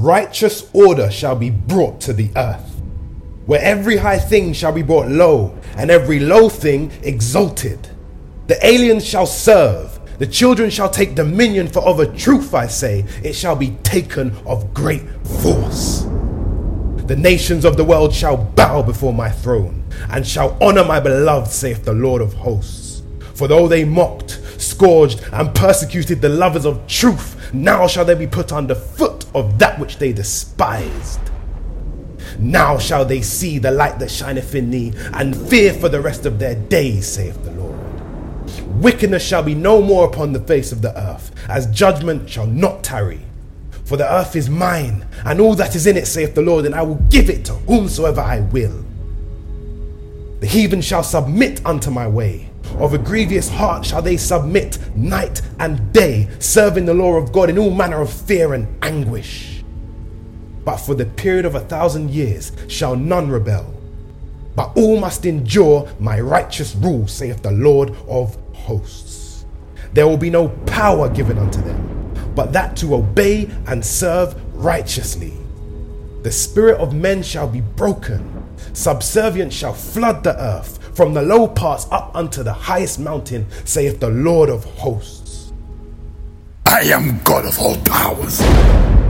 righteous order shall be brought to the earth, where every high thing shall be brought low, and every low thing exalted. The aliens shall serve, the children shall take dominion, for of a truth I say, it shall be taken of great force. The nations of the world shall bow before my throne, and shall honor my beloved, saith the Lord of hosts. For though they mocked, scourged, and persecuted the lovers of truth, now shall they be put under foot of that which they despised. Now shall they see the light that shineth in thee, and fear for the rest of their days, saith the Lord. Wickedness shall be no more upon the face of the earth, as judgment shall not tarry. For the earth is mine, and all that is in it, saith the Lord, and I will give it to whomsoever I will. The heathen shall submit unto my way. Of a grievous heart shall they submit night and day, serving the law of God in all manner of fear and anguish. But for the period of 1,000 years shall none rebel, but all must endure my righteous rule, saith the Lord of hosts. There will be no power given unto them, but that to obey and serve righteously. The spirit of men shall be broken. Subservience shall flood the earth, from the low parts up unto the highest mountain, saith the Lord of hosts. I am God of all powers.